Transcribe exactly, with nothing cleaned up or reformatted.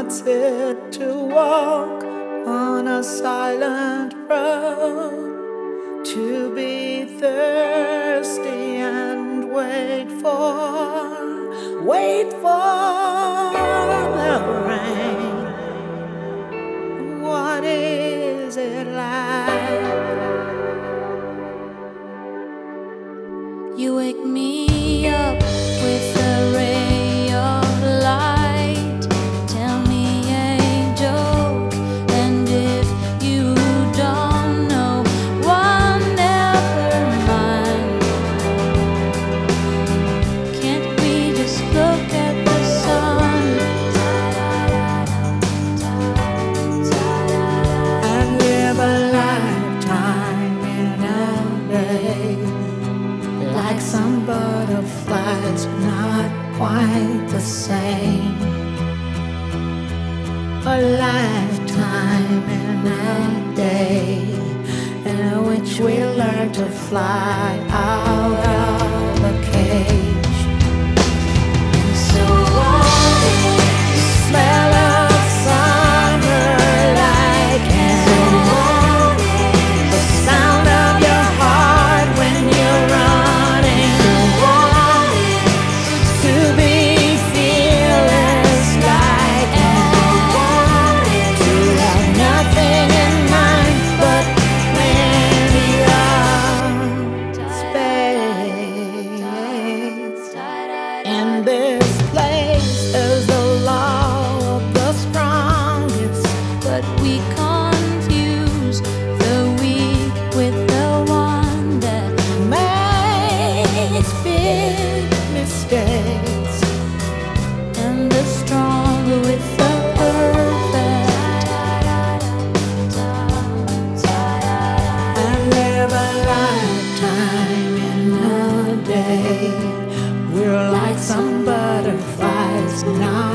what's it to walk on a silent road, to be thirsty and wait for, wait for the rain? What is it like? You wake me up with a ray of light. Tell me a joke, and if you don't know, well, never mind. Can't we just look at the sun and live a lifetime in a day? Like some butterflies, not quite the same. A lifetime in a day in which we learn to fly out of a cage. And so what is the smell of summer like? And so what is the sound of your heart when you're running? To be fearless like, and to have nothing in mind but plenty of space. In this place there's the law of the strongest, but we confuse the weak with the one that makes big mistakes, and the strong with the perfect, and live a lifetime in a day. We're like some butterflies, not